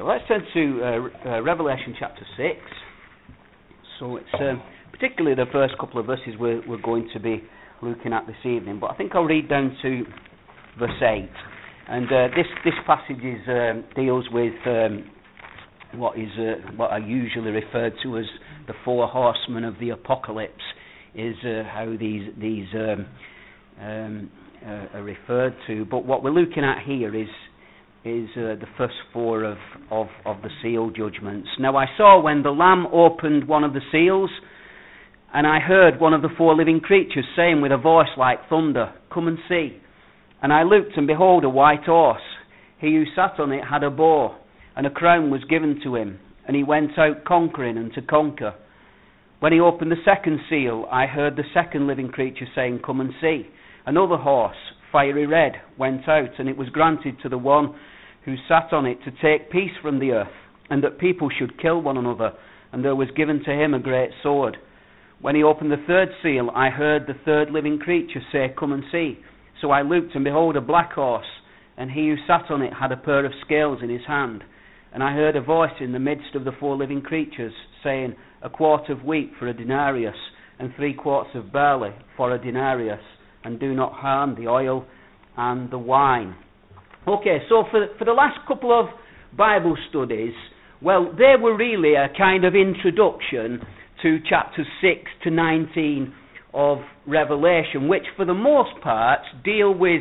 let's turn to Revelation chapter 6. So it's particularly the first couple of verses we're going to be looking at this evening, but I think I'll read down to verse 8. And this passage deals with what are usually referred to as the four horsemen of the apocalypse, is how these are referred to. But what we're looking at here is the first four of the seal judgments. Now I saw when the Lamb opened one of the seals, and I heard one of the four living creatures saying with a voice like thunder, "Come and see." And I looked, and behold, a white horse. He who sat on it had a bow, and a crown was given to him, and he went out conquering and to conquer. When he opened the second seal, I heard the second living creature saying, "Come and see." Another horse, fiery red, went out, and it was granted to the one who sat on it to take peace from the earth, and that people should kill one another, and there was given to him a great sword. When he opened the third seal, I heard the third living creature say, "Come and see." So I looked, and behold, a black horse, and he who sat on it had a pair of scales in his hand. And I heard a voice in the midst of the four living creatures, saying, "A quart of wheat for a denarius, and 3 quarts of barley for a denarius, and do not harm the oil and the wine." Okay, so for the last couple of Bible studies, well, they were really a kind of introduction to chapters 6 to 19 of Revelation, which for the most part deal with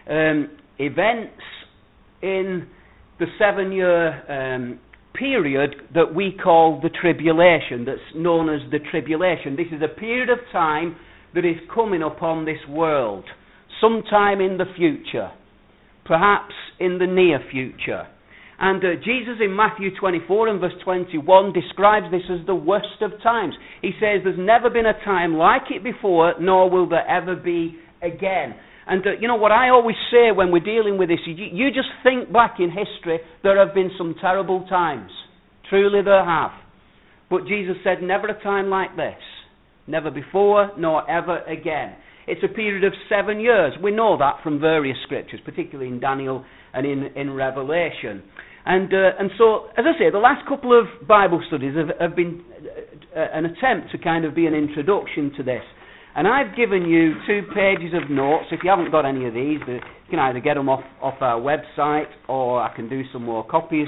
events in the 7-year period that we call the tribulation, that's known as the tribulation. This is a period of time that is coming upon this world, sometime in the future, perhaps in the near future. And Jesus in Matthew 24 and verse 21 describes this as the worst of times. He says there's never been a time like it before, nor will there ever be again. And what I always say when we're dealing with this, you just think back in history, there have been some terrible times. Truly there have. But Jesus said never a time like this. Never before, nor ever again. It's a period of 7 years. We know that from various scriptures, particularly in Daniel and in Revelation. And so, as I say, the last couple of Bible studies have been an attempt to kind of be an introduction to this. And I've given you 2 pages of notes. If you haven't got any of these, you can either get them off our website, or I can do some more copies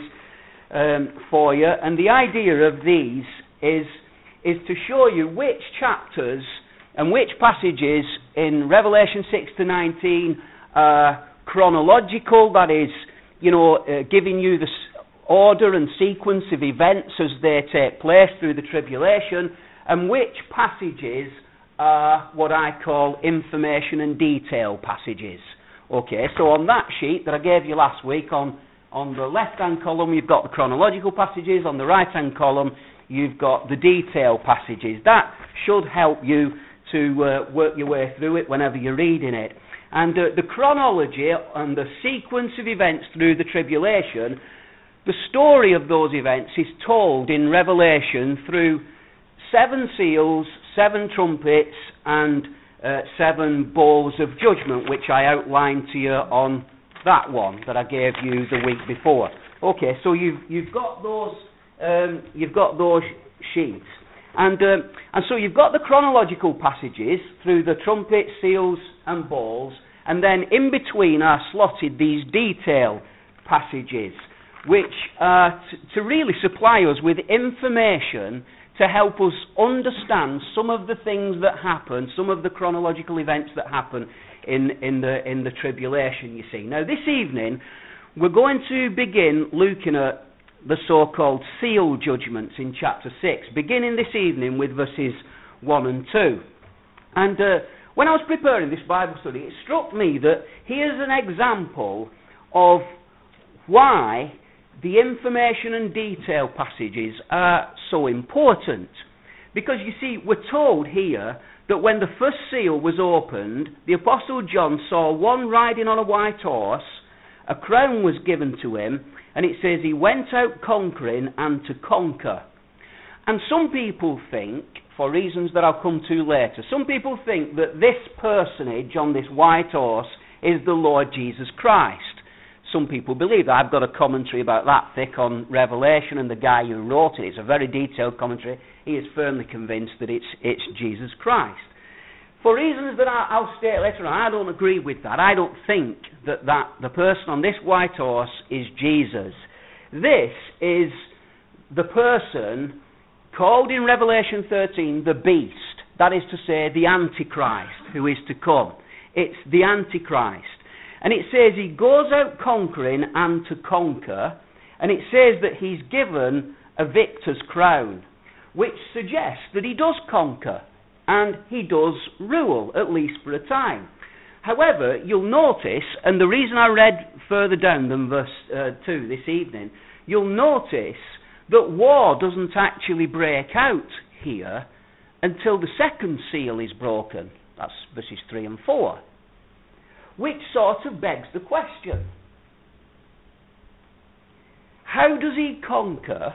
for you. And the idea of these is to show you which chapters and which passages in Revelation 6 to 19 are chronological, that is, giving you the order and sequence of events as they take place through the tribulation, and which passages are what I call information and detail passages. Okay, so on that sheet that I gave you last week, on the left-hand column you've got the chronological passages, on the right-hand column you've got the detail passages. That should help you to work your way through it whenever you're reading it. And the chronology and the sequence of events through the tribulation, the story of those events is told in Revelation through 7 seals, 7 trumpets, and 7 bowls of judgment, which I outlined to you on that one that I gave you the week before. Okay, so you've got those sheets. And so you've got the chronological passages through the trumpets, seals, and bowls, and then in between are slotted these detail passages, which are to really supply us with information to help us understand some of the things that happen, some of the chronological events that happen in the tribulation, you see. Now, this evening, we're going to begin looking at the so-called seal judgments in chapter 6, beginning this evening with verses 1 and 2. And when I was preparing this Bible study, it struck me that here's an example of why the information and detail passages are so important. Because, you see, we're told here that when the first seal was opened, the Apostle John saw one riding on a white horse, a crown was given to him, and it says he went out conquering and to conquer. And some people think, for reasons that I'll come to later, some people think that this personage on this white horse is the Lord Jesus Christ. some people believe that. I've got a commentary about that thick on Revelation, and the guy who wrote it, it's a very detailed commentary, he is firmly convinced that it's Jesus Christ. For reasons that I'll state later on, I don't agree with that. I don't think that the person on this white horse is Jesus. This is the person called in Revelation 13 the beast. That is to say, the Antichrist who is to come. It's the Antichrist. And it says he goes out conquering and to conquer. And it says that he's given a victor's crown, which suggests that he does conquer and he does rule, at least for a time. However, you'll notice, and the reason I read further down than verse 2 this evening, you'll notice that war doesn't actually break out here until the second seal is broken. That's verses 3 and 4. Which sort of begs the question. How does he conquer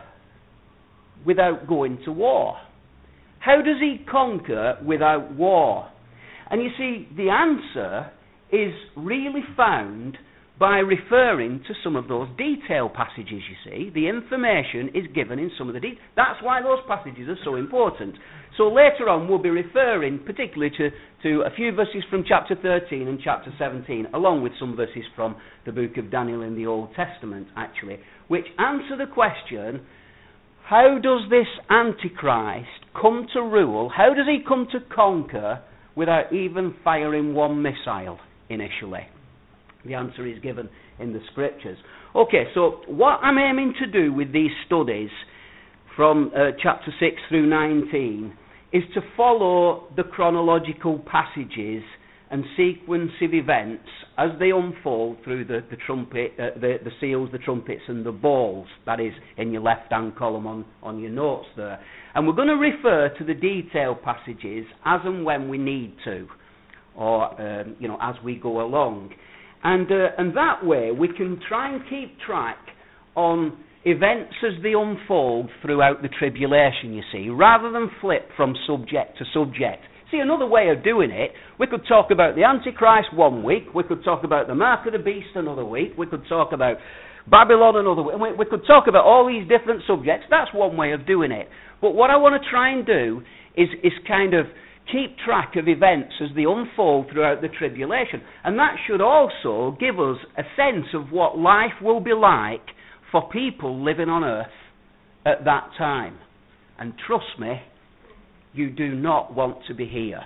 without going to war? How does he conquer without war? And you see, the answer is really found by referring to some of those detail passages, you see. The information is given in some of the details. That's why those passages are so important. So later on we'll be referring particularly to a few verses from chapter 13 and chapter 17, along with some verses from the book of Daniel in the Old Testament, actually, which answer the question, how does this Antichrist come to rule? How does he come to conquer without even firing one missile initially? The answer is given in the Scriptures. Okay, so what I'm aiming to do with these studies from chapter 6 through 19 is to follow the chronological passages and sequence of events as they unfold through the trumpet, the seals, the trumpets and the bowls. That is in your left-hand column on your notes there. And we're going to refer to the detail passages as and when we need to, or as we go along. And that way we can try and keep track on events as they unfold throughout the tribulation, you see, rather than flip from subject to subject. See, another way of doing it, we could talk about the Antichrist one week, we could talk about the mark of the beast another week, we could talk about Babylon another week, we could talk about all these different subjects. That's one way of doing it. But what I want to try and do is kind of keep track of events as they unfold throughout the tribulation. And that should also give us a sense of what life will be like for people living on earth at that time. And trust me, you do not want to be here.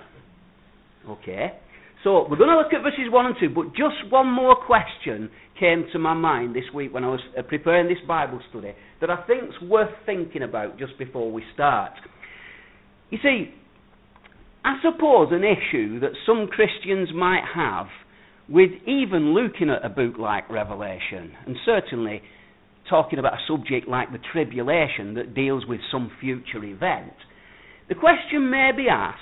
Okay? So we're going to look at verses 1 and 2, but just one more question came to my mind this week when I was preparing this Bible study that I think's worth thinking about just before we start. You see, I suppose an issue that some Christians might have with even looking at a book like Revelation, and certainly talking about a subject like the tribulation that deals with some future event, the question may be asked,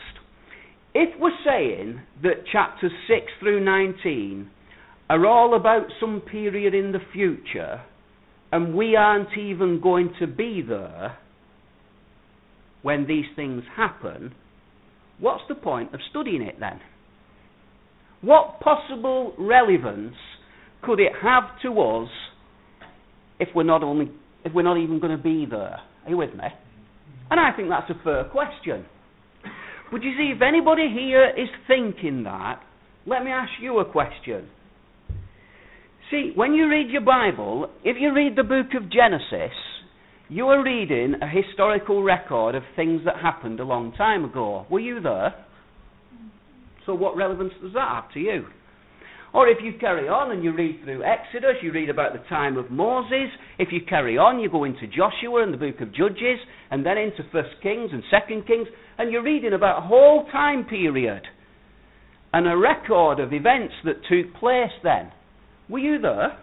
if we're saying that chapters 6 through 19 are all about some period in the future, and we aren't even going to be there when these things happen, what's the point of studying it then? What possible relevance could it have to us if we're not even going to be there? Are you with me? And I think that's a fair question. But you see, if anybody here is thinking that, let me ask you a question. See, when you read your Bible, if you read the book of Genesis, you are reading a historical record of things that happened a long time ago. Were you there? So what relevance does that have to you? Or if you carry on and you read through Exodus, you read about the time of Moses. If you carry on, you go into Joshua and the book of Judges, and then into 1 Kings and 2 Kings, and you're reading about a whole time period and a record of events that took place then. Were you there?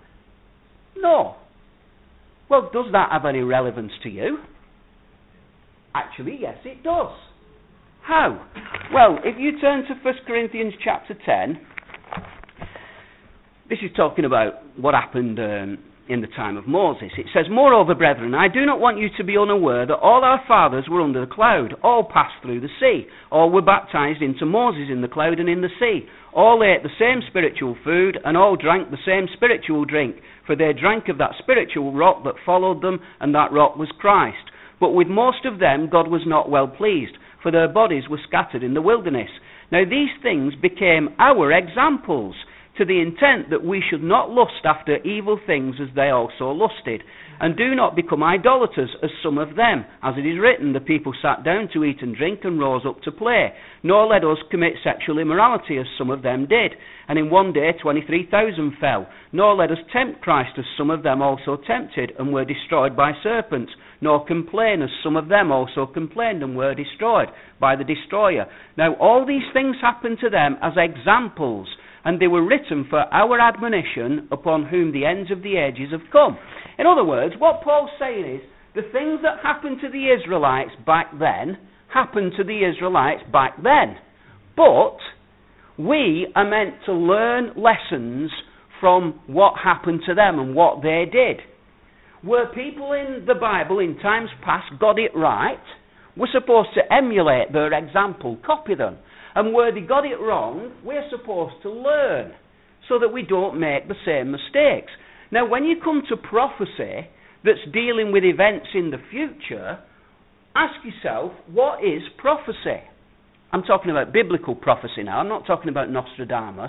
No. Well, does that have any relevance to you? Actually, yes, it does. How? Well, if you turn to 1 Corinthians chapter 10, this is talking about what happened in the time of Moses. It says, "Moreover, brethren, I do not want you to be unaware that all our fathers were under the cloud, all passed through the sea, all were baptized into Moses in the cloud and in the sea, all ate the same spiritual food, and all drank the same spiritual drink, for they drank of that spiritual rock that followed them, and that rock was Christ. But with most of them God was not well pleased, for their bodies were scattered in the wilderness. Now these things became our examples, to the intent that we should not lust after evil things as they also lusted. And do not become idolaters as some of them. As it is written, the people sat down to eat and drink and rose up to play. Nor let us commit sexual immorality as some of them did. And in one day 23,000 fell. Nor let us tempt Christ as some of them also tempted and were destroyed by serpents. Nor complain as some of them also complained and were destroyed by the destroyer. Now all these things happened to them as examples, and they were written for our admonition, upon whom the ends of the ages have come." In other words, what Paul's saying is, the things that happened to the Israelites back then, happened to the Israelites back then. But we are meant to learn lessons from what happened to them and what they did. Where people in the Bible in times past got it right, we're supposed to emulate their example, copy them. And where they got it wrong, we're supposed to learn so that we don't make the same mistakes. Now, when you come to prophecy that's dealing with events in the future, ask yourself, what is prophecy? I'm talking about biblical prophecy now. I'm not talking about Nostradamus.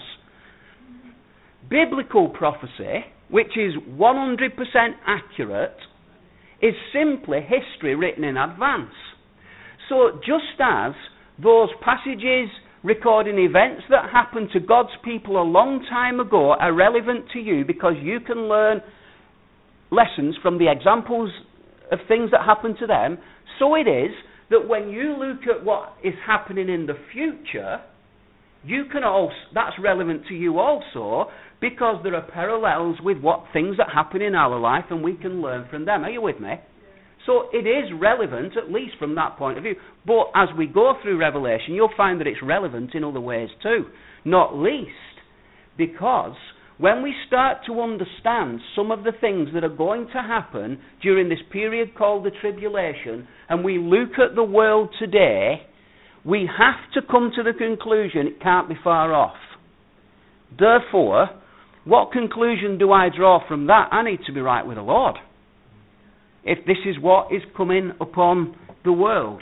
Biblical prophecy, which is 100% accurate, is simply history written in advance. So just as those passages recording events that happened to God's people a long time ago are relevant to you because you can learn lessons from the examples of things that happened to them, so it is that when you look at what is happening in the future, you can also, that's relevant to you also, because there are parallels with what things that happen in our life and we can learn from them. Are you with me? So it is relevant, at least from that point of view. But as we go through Revelation, you'll find that it's relevant in other ways too. Not least because when we start to understand some of the things that are going to happen during this period called the tribulation, and we look at the world today, we have to come to the conclusion it can't be far off. Therefore, what conclusion do I draw from that? I need to be right with the Lord, if this is what is coming upon the world.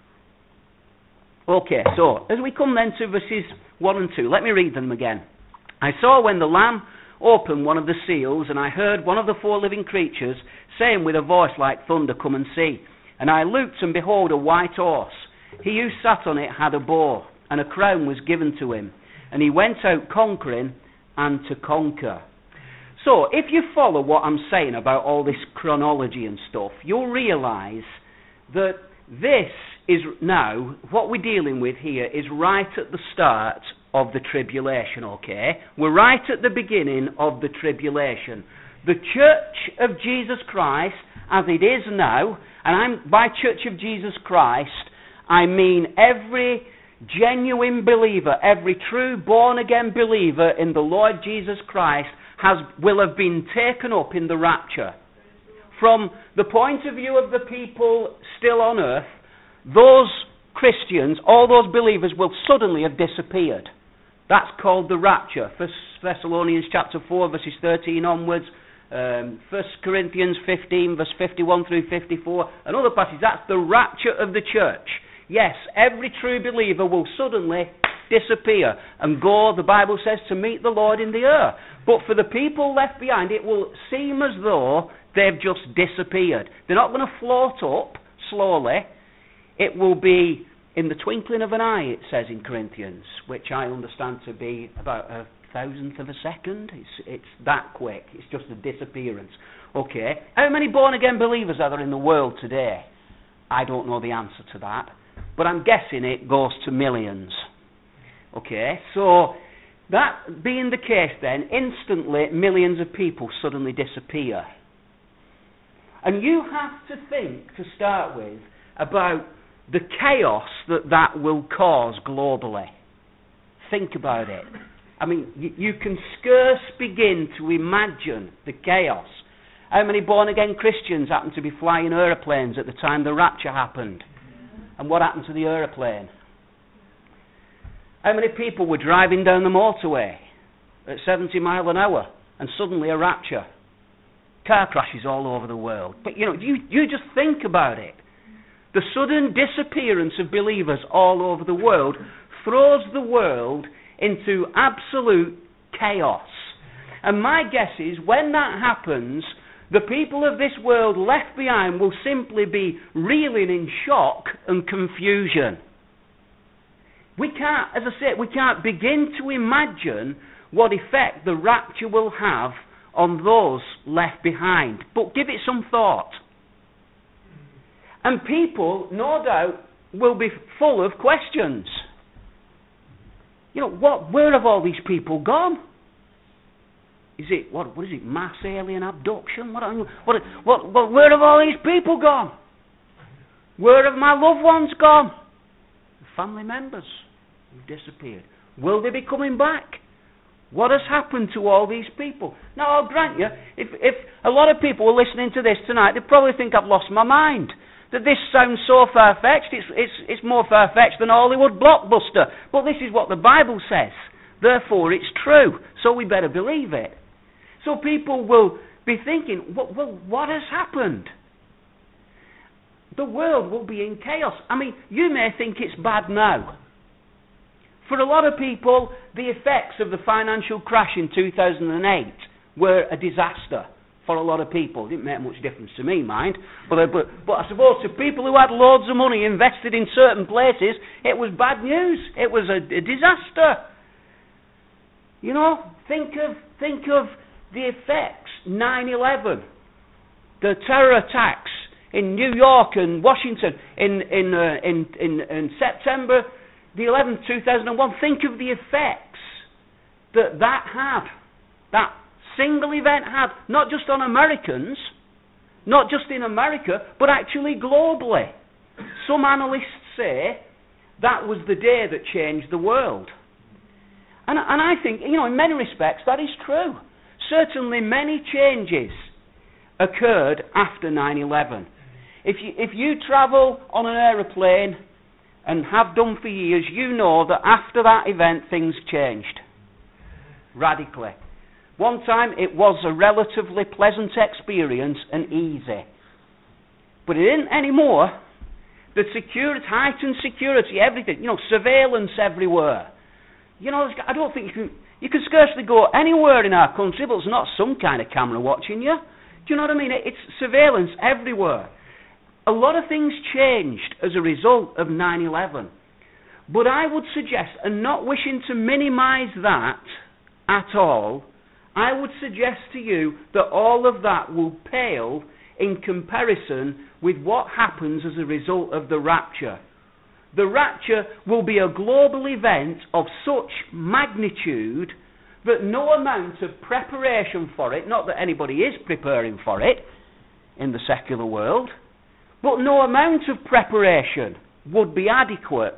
Okay, so as we come then to verses 1 and 2, let me read them again. "I saw when the Lamb opened one of the seals, and I heard one of the 4 living creatures saying with a voice like thunder, 'Come and see.' And I looked, and behold, a white horse. He who sat on it had a bow, and a crown was given to him. And he went out conquering and to conquer." So, if you follow what I'm saying about all this chronology and stuff, you'll realise that this is now, what we're dealing with here is right at the start of the tribulation, okay? We're right at the beginning of the tribulation. The Church of Jesus Christ, as it is now, and by Church of Jesus Christ, I mean every genuine believer, every true born-again believer in the Lord Jesus Christ will have been taken up in the rapture. From the point of view of the people still on earth, those Christians, all those believers will suddenly have disappeared. That's called the rapture. 1 Thessalonians chapter 4 verses 13 onwards, 1 Corinthians 15 verse 51 through 54, and other passages. That's the rapture of the church. Yes, every true believer will suddenly disappear and go, the Bible says, to meet the Lord in the air. But for the people left behind, it will seem as though they've just disappeared. They're not going to float up slowly. It will be in the twinkling of an eye, it says in Corinthians, which I understand to be about 1,000th of a second. It's that quick. It's just a disappearance. Okay, how many born-again believers are there in the world today? I don't know the answer to that, but I'm guessing it goes to millions. Okay, so that being the case then, instantly millions of people suddenly disappear. And you have to think, to start with, about the chaos that will cause globally. Think about it. I mean, you can scarce begin to imagine the chaos. How many born-again Christians happened to be flying aeroplanes at the time the rapture happened? And what happened to the aeroplane? How many people were driving down the motorway at 70 miles an hour and suddenly a rapture? Car crashes all over the world. But you just think about it. The sudden disappearance of believers all over the world throws the world into absolute chaos. And my guess is when that happens, the people of this world left behind will simply be reeling in shock and confusion. We can't, as I said, we can't begin to imagine what effect the rapture will have on those left behind. But give it some thought. And people, no doubt, will be full of questions. Where have all these people gone? Is it, what is it, mass alien abduction? Where have all these people gone? Where have my loved ones gone? Family members who've disappeared. Will they be coming back? What has happened to all these people? Now, I'll grant you, if a lot of people were listening to this tonight, they probably think I've lost my mind. That this sounds so far-fetched, it's more far-fetched than a Hollywood blockbuster. But this is what the Bible says. Therefore, it's true. So we better believe it. So people will be thinking, well, what has happened? The world will be in chaos. I mean, you may think it's bad now. For a lot of people, the effects of the financial crash in 2008 were a disaster. For a lot of people. It didn't make much difference to me, mind. But I suppose to people who had loads of money invested in certain places, it was bad news. It was a disaster. Think of the effects. 9/11, the terror attacks in New York and Washington in September the 11th, 2001. Think of the effects that had. That single event had, not just on Americans, not just in America, but actually globally. Some analysts say that was the day that changed the world. And I think, in many respects, that is true. Certainly many changes occurred after 9/11. If you travel on an aeroplane and have done for years, you know that after that event things changed radically. One time it was a relatively pleasant experience and easy. But it isn't anymore. The security, heightened security, everything, surveillance everywhere. I don't think you can scarcely go anywhere in our country, but there's not some kind of camera watching you. Do you know what I mean? It's surveillance everywhere. A lot of things changed as a result of 9/11. But I would suggest, and not wishing to minimize that at all, I would suggest to you that all of that will pale in comparison with what happens as a result of the rapture. The rapture will be a global event of such magnitude that no amount of preparation for it, not that anybody is preparing for it in the secular world, but no amount of preparation would be adequate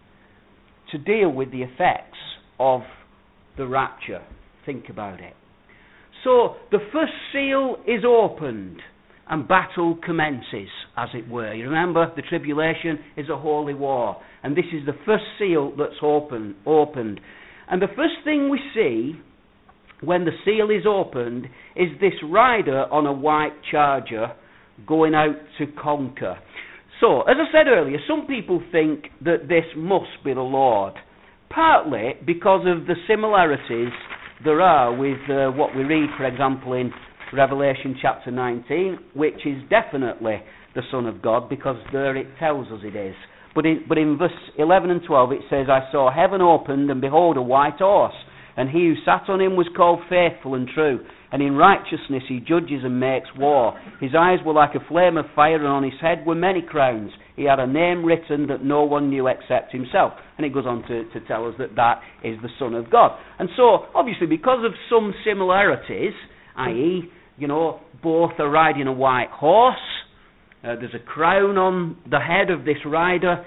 to deal with the effects of the rapture. Think about it. So, the first seal is opened and battle commences, as it were. You remember, the tribulation is a holy war. And this is the first seal that's opened. And the first thing we see when the seal is opened is this rider on a white charger going out to conquer. So, as I said earlier, some people think that this must be the Lord. Partly because of the similarities there are with what we read, for example, in Revelation chapter 19, which is definitely the Son of God, because there it tells us it is. But in verse 11 and 12 it says, I saw heaven opened, and behold a white horse, and he who sat on him was called Faithful and True, and in righteousness he judges and makes war. His eyes were like a flame of fire, and on his head were many crowns. He had a name written that no one knew except himself. And it goes on to tell us that is the Son of God. And so, obviously, because of some similarities, i.e., both are riding a white horse, there's a crown on the head of this rider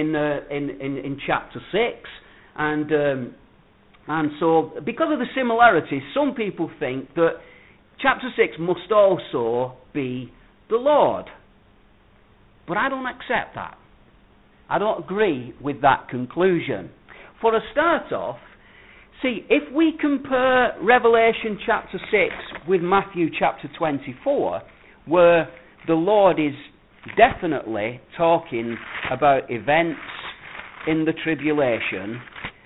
in chapter 6, and so, because of the similarities, some people think that chapter 6 must also be the Lord. But I don't accept that. I don't agree with that conclusion. For a start off, see, if we compare Revelation chapter 6 with Matthew chapter 24, where the Lord is definitely talking about events in the tribulation,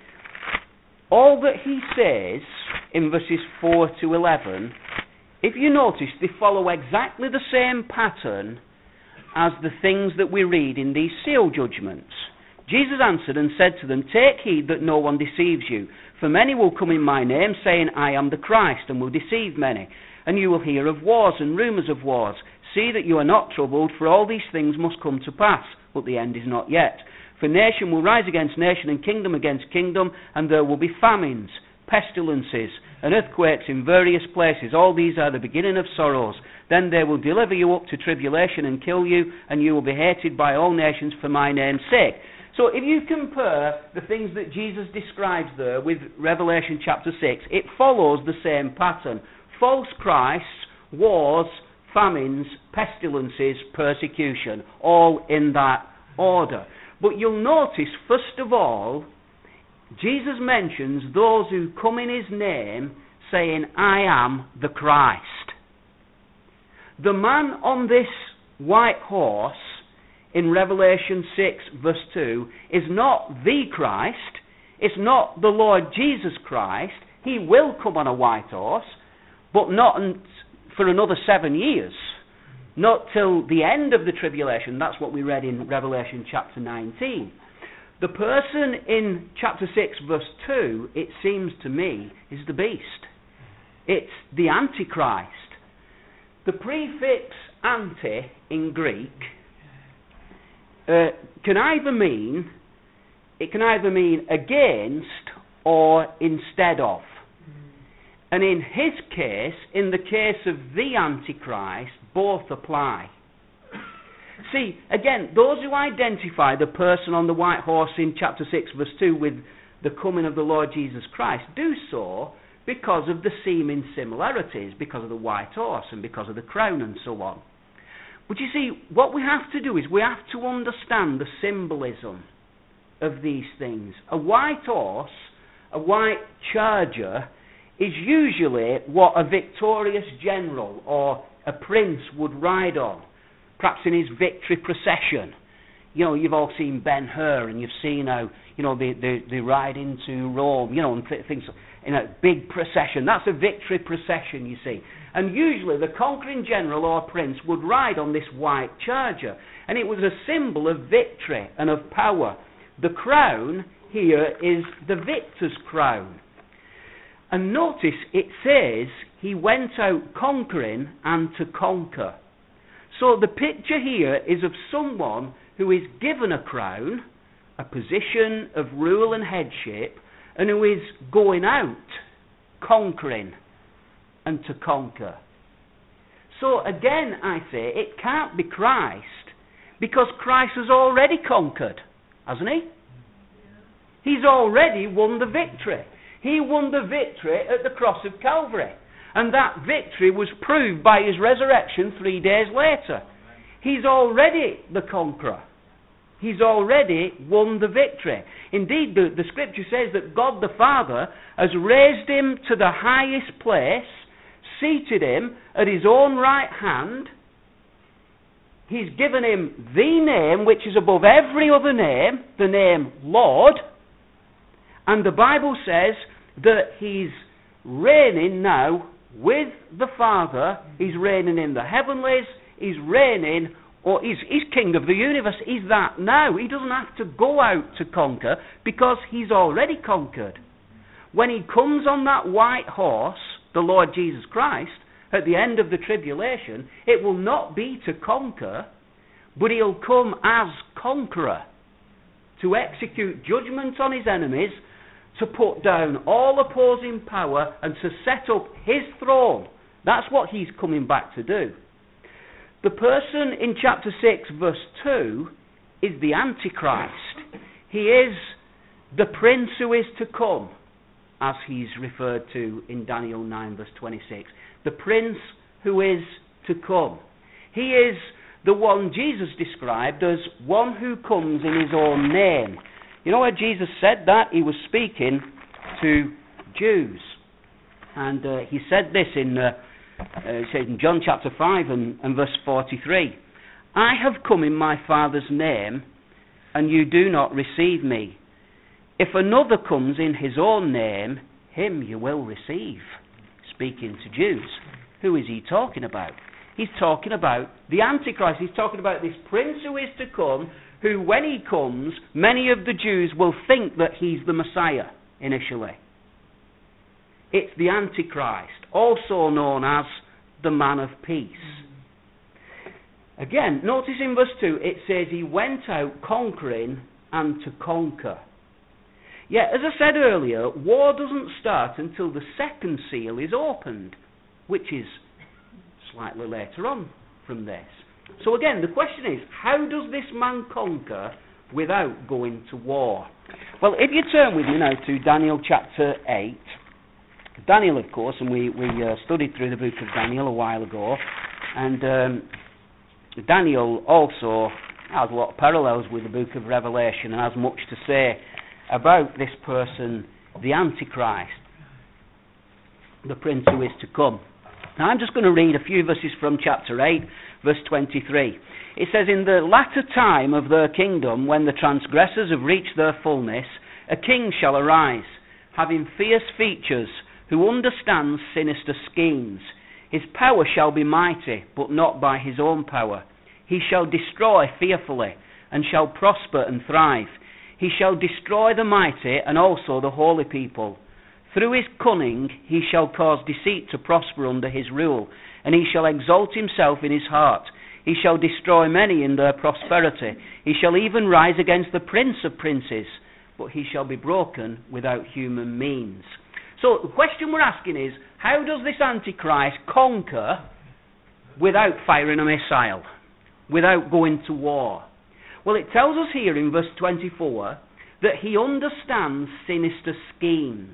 all that he says in verses 4 to 11, if you notice, they follow exactly the same pattern as the things that we read in these seal judgments. Jesus answered and said to them, "Take heed that no one deceives you. For many will come in my name, saying, I am the Christ, and will deceive many. And you will hear of wars and rumours of wars. See that you are not troubled, for all these things must come to pass, but the end is not yet. For nation will rise against nation, and kingdom against kingdom, and there will be famines, pestilences, and earthquakes in various places. All these are the beginning of sorrows. Then they will deliver you up to tribulation and kill you, and you will be hated by all nations for my name's sake." So if you compare the things that Jesus describes there with Revelation chapter 6, it follows the same pattern. False Christs, wars, famines, pestilences, persecution, all in that order. But you'll notice, first of all, Jesus mentions those who come in his name saying, "I am the Christ." The man on this white horse in Revelation 6 verse 2 is not the Christ. It's not the Lord Jesus Christ. He will come on a white horse, but not for another 7 years. Not till the end of the tribulation. That's what we read in Revelation chapter 19. The person in chapter 6 verse 2, it seems to me, is the beast. It's the Antichrist. The prefix anti in Greek can either mean against or instead of. And in his case, in the case of the Antichrist, both apply. See, again, those who identify the person on the white horse in chapter 6 verse 2 with the coming of the Lord Jesus Christ do so because of the seeming similarities, because of the white horse and because of the crown and so on. But you see, what we have to do is we have to understand the symbolism of these things. A white horse, a white charger, is usually what a victorious general or a prince would ride on, perhaps in his victory procession. You know, you've all seen Ben-Hur, and you've seen how, you know, they ride into Rome, you know, and things in a big procession. That's a victory procession, you see. And usually the conquering general or prince would ride on this white charger, and it was a symbol of victory and of power. The crown here is the victor's crown. And notice it says he went out conquering and to conquer. So the picture here is of someone who is given a crown, a position of rule and headship, and who is going out conquering and to conquer. So again, I say, it can't be Christ, because Christ has already conquered, hasn't he? He's already won the victory. He won the victory at the cross of Calvary. And that victory was proved by his resurrection 3 days later. He's already the conqueror. He's already won the victory. Indeed, the scripture says that God the Father has raised him to the highest place, seated him at his own right hand. He's given him the name which is above every other name, the name Lord. And the Bible says that he's reigning now with the Father. He's reigning in the heavenlies. He's reigning, or he's king of the universe. He's that now. He doesn't have to go out to conquer because he's already conquered. When he comes on that white horse, the Lord Jesus Christ, at the end of the tribulation, it will not be to conquer, but he'll come as conqueror to execute judgment on his enemies, to put down all opposing power, and to set up his throne. That's what he's coming back to do. The person in chapter 6 verse 2 is the Antichrist. He is the prince who is to come. as he's referred to in Daniel 9 verse 26. The Prince who is to come. He is the one Jesus described as one who comes in his own name. You know where Jesus said that? He was speaking to Jews. And he said this in John chapter 5 and verse 43. I have come in my Father's name, and you do not receive me. If another comes in his own name, him you will receive. Speaking to Jews. Who is he talking about? He's talking about the Antichrist. He's talking about this prince who is to come, who when he comes, many of the Jews will think that he's the Messiah initially. It's the Antichrist, also known as the man of peace. Again, notice in verse 2, it says he went out conquering and to conquer. Yet, as I said earlier, war doesn't start until the second seal is opened, which is slightly later on from this. So again, the question is, how does this man conquer without going to war? Well, if you turn with me now to Daniel chapter 8, Daniel, of course, and we studied through the book of Daniel a while ago, and Daniel also has a lot of parallels with the book of Revelation and has much to say about this person, the Antichrist, the prince who is to come. Now I'm just going to read a few verses from chapter 8, verse 23. It says, in the latter time of their kingdom, when the transgressors have reached their fullness, a king shall arise, having fierce features, who understands sinister schemes. His power shall be mighty, but not by his own power. He shall destroy fearfully, and shall prosper and thrive. He shall destroy the mighty, and also the holy people. Through his cunning he shall cause deceit to prosper under his rule, and he shall exalt himself in his heart. He shall destroy many in their prosperity. He shall even rise against the prince of princes, but he shall be broken without human means. So the question we're asking is, how does this Antichrist conquer without firing a missile, without going to war? Well, it tells us here in verse 24 that he understands sinister schemes.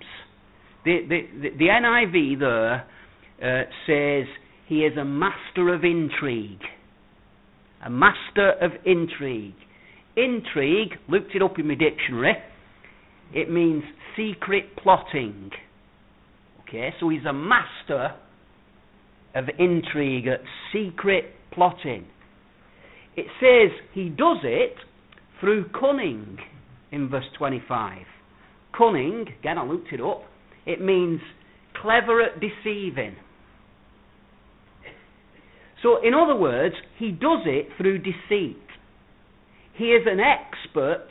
The NIV there says he is a master of intrigue. A master of intrigue. Intrigue, looked it up in my dictionary, it means secret plotting. Okay, so he's a master of intrigue, secret plotting. It says he does it through cunning in verse 25. Cunning, again I looked it up, it means clever at deceiving. So in other words, he does it through deceit. He is an expert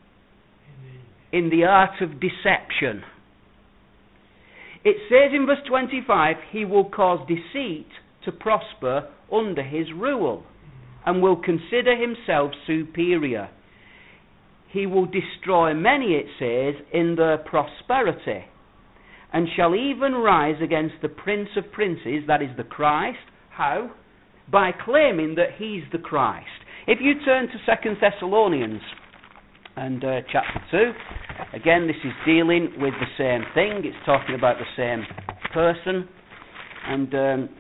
in the art of deception. It says in verse 25, he will cause deceit to prosper under his rule, and will consider himself superior. He will destroy many, it says, in their prosperity, and shall even rise against the Prince of Princes, that is the Christ. How? By claiming that he's the Christ. If you turn to 2 Thessalonians and chapter 2, again this is dealing with the same thing. It's talking about the same person. And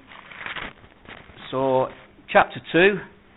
so chapter 2,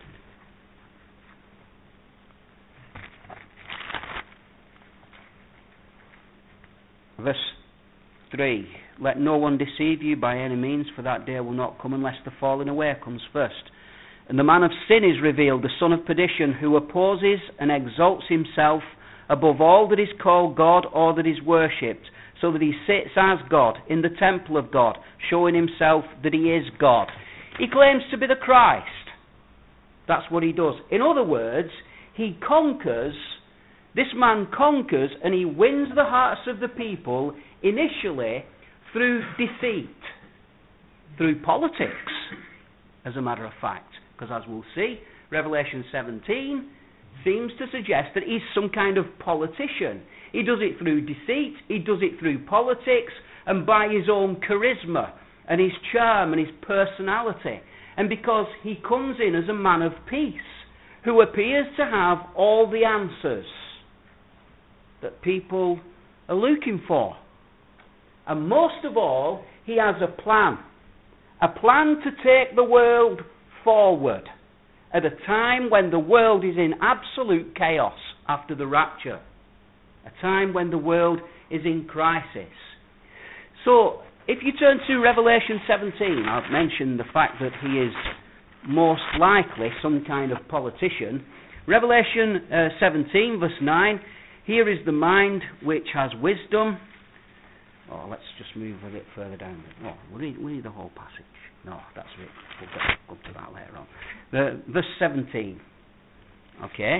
verse 3. Let no one deceive you by any means, for that day will not come unless the falling away comes first. And the man of sin is revealed, the son of perdition, who opposes and exalts himself above all that is called God or that is worshipped, so that he sits as God in the temple of God, showing himself that he is God. He claims to be the Christ. That's what he does. In other words, he conquers, this man conquers and he wins the hearts of the people initially through deceit, through politics, as a matter of fact. Because as we'll see, Revelation 17 seems to suggest that he's some kind of politician. He does it through deceit, he does it through politics, and by his own charisma, and his charm, and his personality. And because he comes in as a man of peace, who appears to have all the answers that people are looking for. And most of all, he has a plan. A plan to take the world forward at a time when the world is in absolute chaos after the rapture. A time when the world is in crisis. So, if you turn to Revelation 17, I've mentioned the fact that he is most likely some kind of politician. Revelation 17, verse 9, here is the mind which has wisdom. Oh, let's just move a bit further down. Oh, we'll read the whole passage. No, that's it. We'll get to that later on. Verse 17. Okay.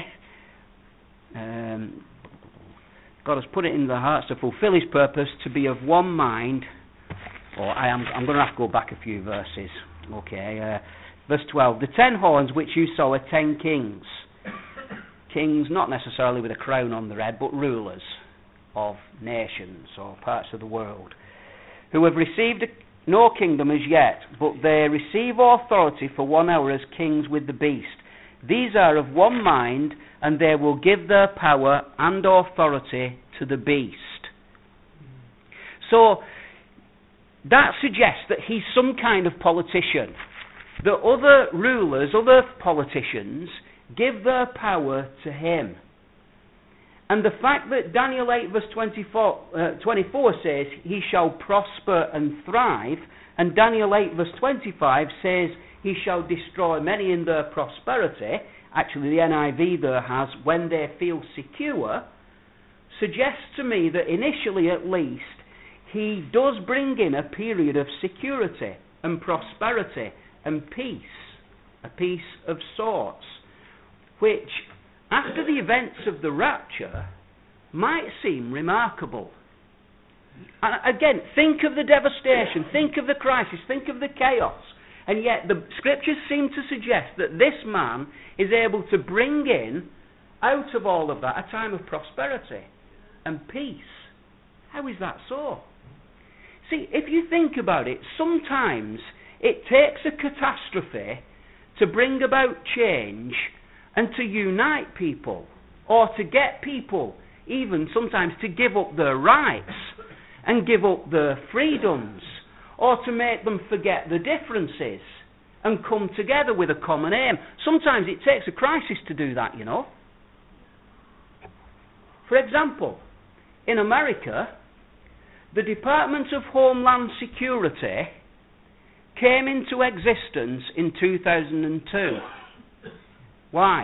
God has put it in their hearts to fulfill his purpose, to be of one mind. I'm going to have to go back a few verses. Okay. Verse 12. The 10 horns which you saw are 10 kings. Kings, not necessarily with a crown on their head, but rulers of nations or parts of the world, who have received no kingdom as yet, but they receive authority for 1 hour as kings with the beast. These are of one mind, and they will give their power and authority to the beast. So, that suggests that he's some kind of politician. The other rulers, other politicians, give their power to him. And the fact that Daniel 8 verse 24 says, he shall prosper and thrive, and Daniel 8 verse 25 says, he shall destroy many in their prosperity, actually the NIV there has, when they feel secure, suggests to me that initially at least, he does bring in a period of security and prosperity and peace, a peace of sorts, which, after the events of the rapture, might seem remarkable. And again, think of the devastation, think of the crisis, think of the chaos, and yet the scriptures seem to suggest that this man is able to bring in, out of all of that, a time of prosperity and peace. How is that so? See, if you think about it, sometimes it takes a catastrophe to bring about change and to unite people, or to get people even sometimes to give up their rights and give up their freedoms, or to make them forget the differences and come together with a common aim. Sometimes it takes a crisis to do that, you know. For example, in America, the Department of Homeland Security came into existence in 2002. Why?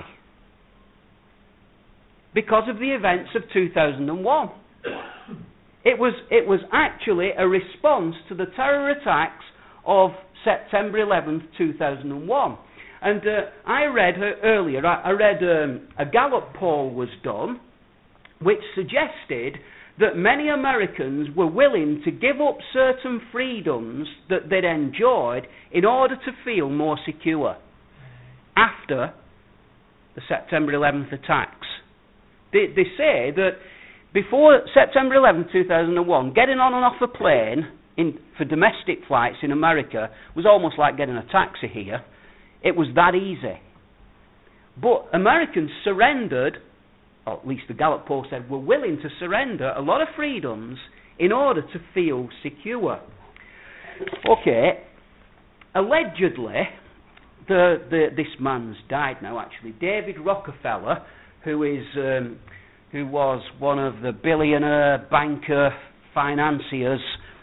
Because of the events of 2001. It was actually a response to the terror attacks of September 11th, 2001. And I read earlier, a Gallup poll was done, which suggested that many Americans were willing to give up certain freedoms that they'd enjoyed in order to feel more secure after the September 11th attacks. They say that before September 11th, 2001, getting on and off a plane for domestic flights in America was almost like getting a taxi here. It was that easy. But Americans surrendered, or at least the Gallup poll said, were willing to surrender a lot of freedoms in order to feel secure. Okay, allegedly, this man's died now actually, David Rockefeller, who was one of the billionaire banker financiers,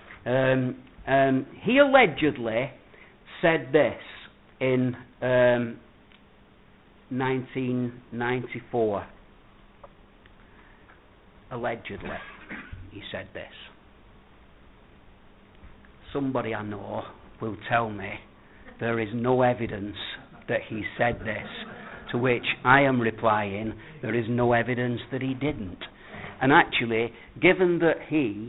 he allegedly said this in 1994. Allegedly, he said this. Somebody I know will tell me there is no evidence that he said this, to which I am replying, there is no evidence that he didn't. And actually, given that he,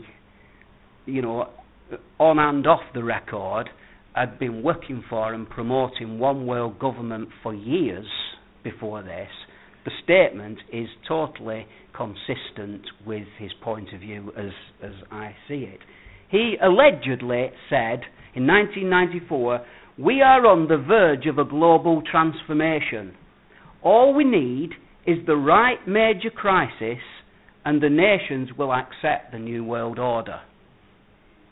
on and off the record, had been working for and promoting one world government for years before this, the statement is totally consistent with his point of view as I see it. He allegedly said in 1994, "We are on the verge of a global transformation. All we need is the right major crisis and the nations will accept the new world order."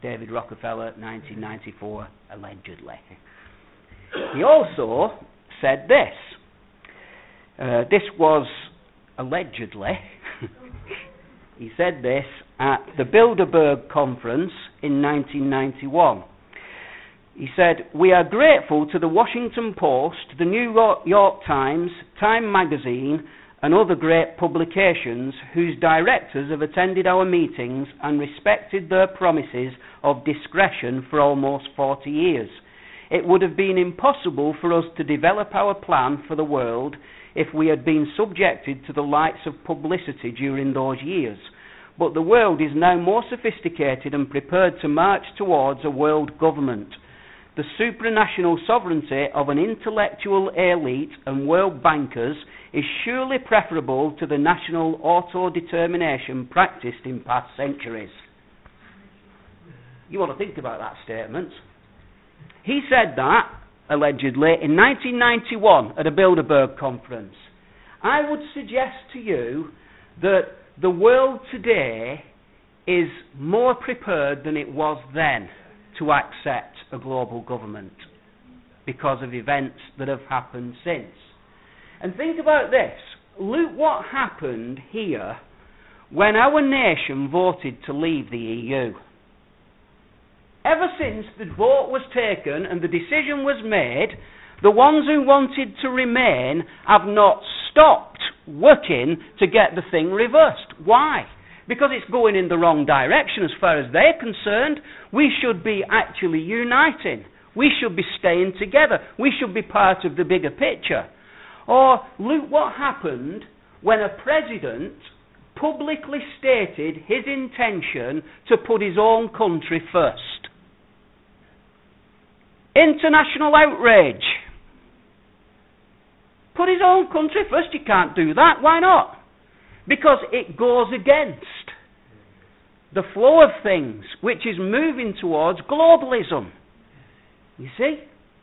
David Rockefeller, 1994, allegedly. He also said this. This was allegedly. He said this at the Bilderberg Conference in 1991. He said, "We are grateful to the Washington Post, the New York Times, Time Magazine, and other great publications whose directors have attended our meetings and respected their promises of discretion for almost 40 years. It would have been impossible for us to develop our plan for the world if we had been subjected to the lights of publicity during those years. But the world is now more sophisticated and prepared to march towards a world government. The supranational sovereignty of an intellectual elite and world bankers is surely preferable to the national autodetermination practiced in past centuries." You want to think about that statement. He said that, allegedly, in 1991 at a Bilderberg conference. I would suggest to you that the world today is more prepared than it was then to accept a global government because of events that have happened since. And think about this. Look what happened here when our nation voted to leave the EU. Ever since the vote was taken and the decision was made, the ones who wanted to remain have not stopped working to get the thing reversed. Why? Because it's going in the wrong direction as far as they're concerned. We should be actually uniting. We should be staying together. We should be part of the bigger picture. Or look what happened when a president publicly stated his intention to put his own country first. International outrage. Put his own country first. You can't do that. Why not? Because it goes against the flow of things, which is moving towards globalism. You see?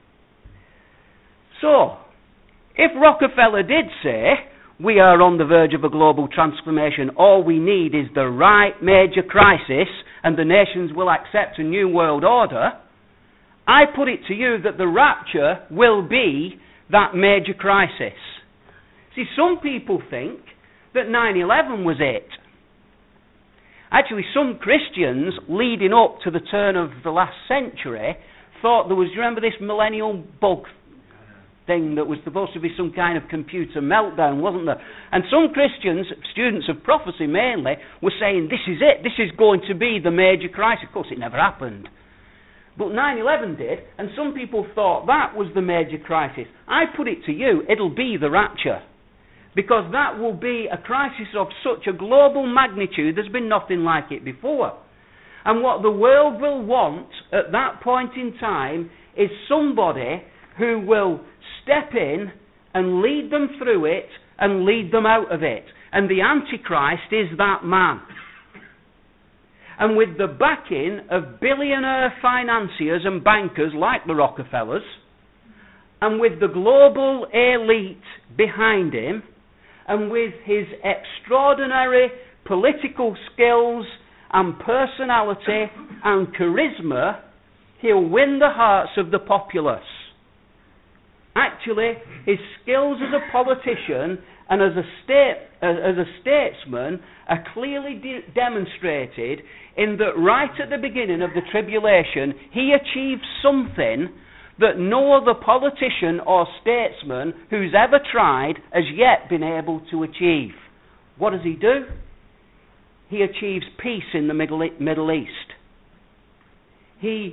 So, if Rockefeller did say, we are on the verge of a global transformation, all we need is the right major crisis and the nations will accept a new world order, I put it to you that the rapture will be that major crisis. See, some people think that 9/11 was it. Actually, some Christians leading up to the turn of the last century thought there was, you remember this millennial bug thing that was supposed to be some kind of computer meltdown, wasn't there? And some Christians, students of prophecy mainly, were saying, this is it, this is going to be the major crisis. Of course, it never happened. But 9/11 did, and some people thought that was the major crisis. I put it to you, it'll be the rapture. Because that will be a crisis of such a global magnitude, there's been nothing like it before. And what the world will want at that point in time is somebody who will step in and lead them through it and lead them out of it. And the Antichrist is that man. And with the backing of billionaire financiers and bankers like the Rockefellers, and with the global elite behind him, and with his extraordinary political skills and personality and charisma, he'll win the hearts of the populace. Actually, his skills as a politician and as a statesman are clearly demonstrated in that right at the beginning of the tribulation, he achieved something that no other politician or statesman who's ever tried has yet been able to achieve. What does he do? He achieves peace in the Middle East. He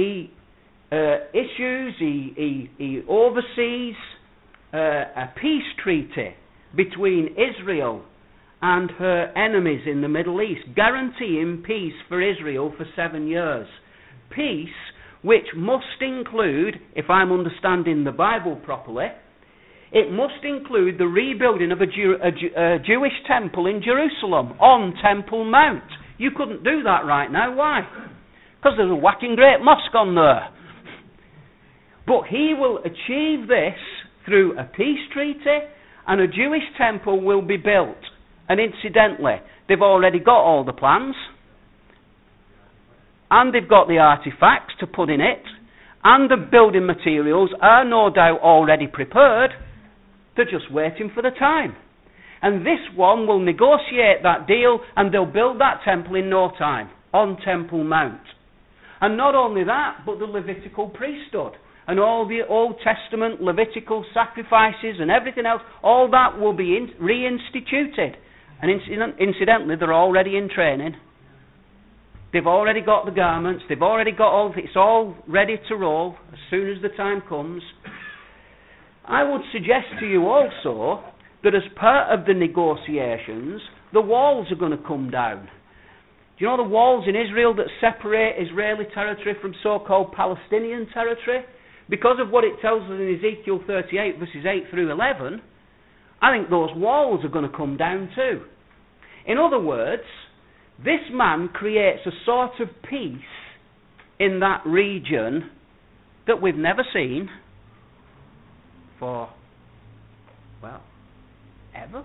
oversees a peace treaty between Israel and her enemies in the Middle East, guaranteeing peace for Israel for 7 years. Peace which must include, if I'm understanding the Bible properly, it must include the rebuilding of a Jewish temple in Jerusalem on Temple Mount. You couldn't do that right now. Why? Because there's a whacking great mosque on there. But he will achieve this through a peace treaty, and a Jewish temple will be built. And incidentally, they've already got all the plans. and they've got the artifacts to put in it, and the building materials are no doubt already prepared. They're just waiting for the time. And this one will negotiate that deal, and they'll build that temple in no time, on Temple Mount. And not only that, but the Levitical priesthood, and all the Old Testament Levitical sacrifices and everything else, all that will be reinstituted. And incidentally, they're already in training. They've already got the garments, they've already got all, it's all ready to roll as soon as the time comes. I would suggest to you also that as part of the negotiations, the walls are going to come down. Do you know the walls in Israel that separate Israeli territory from so-called Palestinian territory? Because of what it tells us in Ezekiel 38, verses 8 through 11, I think those walls are going to come down too. In other words, this man creates a sort of peace in that region that we've never seen for, well, ever.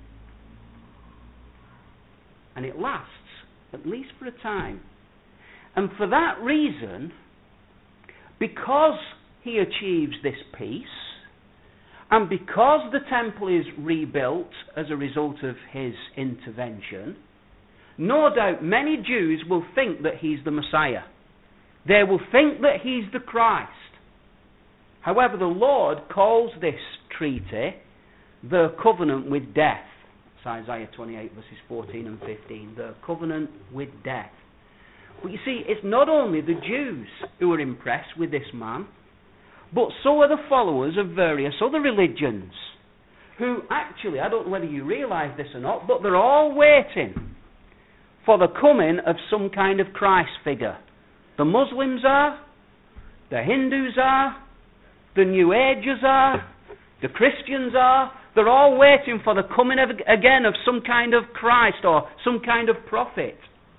And it lasts, at least for a time. And for that reason, because he achieves this peace, and because the temple is rebuilt as a result of his intervention, no doubt many Jews will think that he's the Messiah. They will think that he's the Christ. However, the Lord calls this treaty the covenant with death. It's Isaiah 28 verses 14 and 15. The covenant with death. But you see, it's not only the Jews who are impressed with this man, but so are the followers of various other religions, who actually, I don't know whether you realise this or not, but they're all waiting for the coming of some kind of Christ figure. The Muslims are, the Hindus are, the New Agers are, the Christians are. They're all waiting for the coming again of some kind of Christ or some kind of prophet.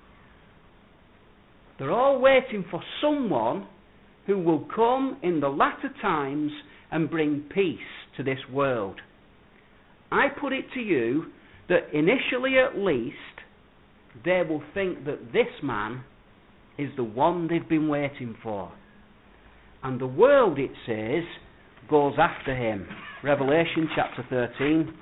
They're all waiting for someone who will come in the latter times and bring peace to this world. I put it to you that initially at least, they will think that this man is the one they've been waiting for. And the world, it says, goes after him. Revelation chapter 13,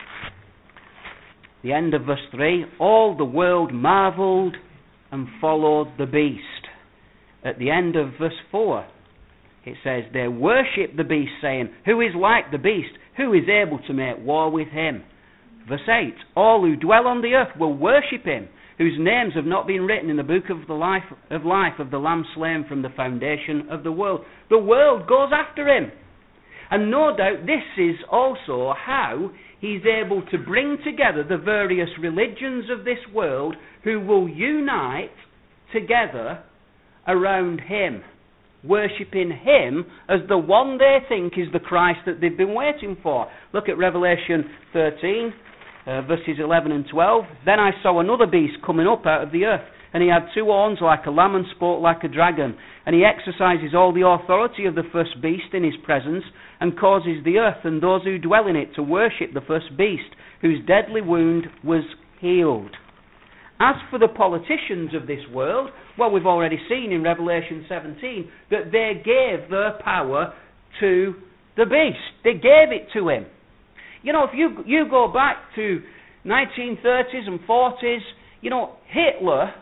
the end of verse 3, all the world marvelled and followed the beast. At the end of verse 4, it says, they worship the beast, saying, who is like the beast? Who is able to make war with him? Verse 8, all who dwell on the earth will worship him, whose names have not been written in the book of the life of the Lamb slain from the foundation of the world. The world goes after him. And no doubt this is also how he's able to bring together the various religions of this world who will unite together around him, worshipping him as the one they think is the Christ that they've been waiting for. Look at Revelation 13. Verses 11 and 12. Then I saw another beast coming up out of the earth, and he had two horns like a lamb and spoke like a dragon. And he exercises all the authority of the first beast in his presence, and causes the earth and those who dwell in it to worship the first beast, whose deadly wound was healed. As for the politicians of this world, well, we've already seen in Revelation 17 that they gave their power to the beast. They gave it to him. You know, if you go back to 1930s and 40s, you know, Hitler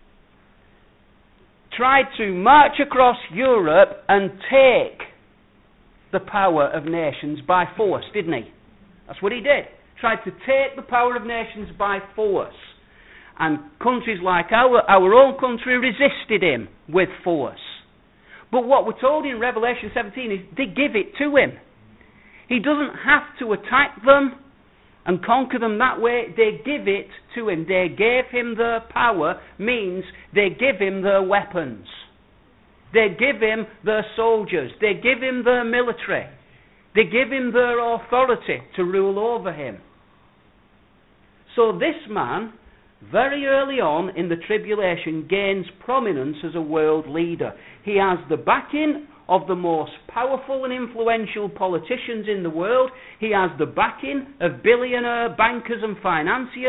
tried to march across Europe and take the power of nations by force, didn't he? That's what he did. Tried to take the power of nations by force. And countries like our own country resisted him with force. But what we're told in Revelation 17 is they give it to him. He doesn't have to attack them and conquer them that way. They give it to him. They gave him their power, means they give him their weapons. They give him their soldiers. They give him their military. They give him their authority to rule over him. So this man, very early on in the tribulation, gains prominence as a world leader. He has the backing of the most powerful and influential politicians in the world. He has the backing of billionaire bankers and financiers.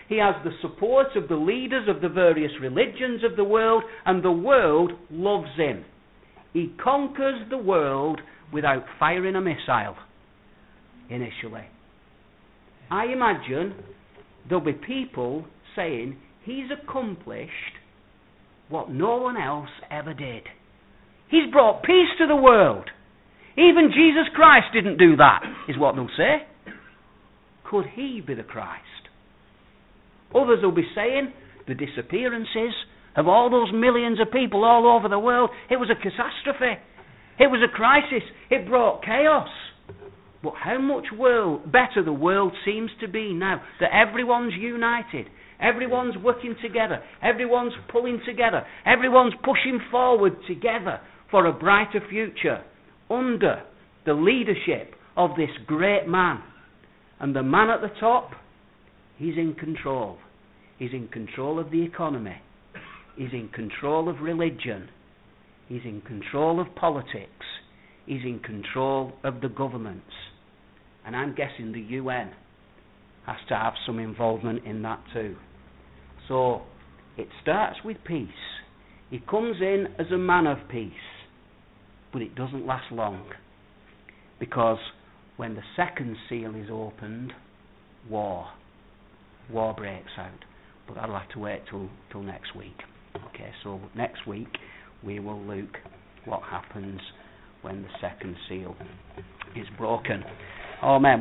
He has the support of the leaders of the various religions of the world, and the world loves him. He conquers the world without firing a missile, initially. I imagine there'll be people saying, he's accomplished what no one else ever did. He's brought peace to the world. Even Jesus Christ didn't do that, is what they'll say. Could he be the Christ? Others will be saying, the disappearances of all those millions of people all over the world, it was a catastrophe. It was a crisis. It brought chaos. But how much better the world seems to be now that everyone's united, everyone's working together, everyone's pulling together, everyone's pushing forward together for a brighter future under the leadership of this great man. And the man at the top, he's in control. He's in control of the economy. He's in control of religion. He's in control of politics. He's in control of the governments. And I'm guessing the UN has to have some involvement in that too. So it starts with peace. He comes in as a man of peace. But it doesn't last long. Because when the second seal is opened, war breaks out. But that'll have to wait till next week. Okay, so next week we will look what happens when the second seal is broken. Amen.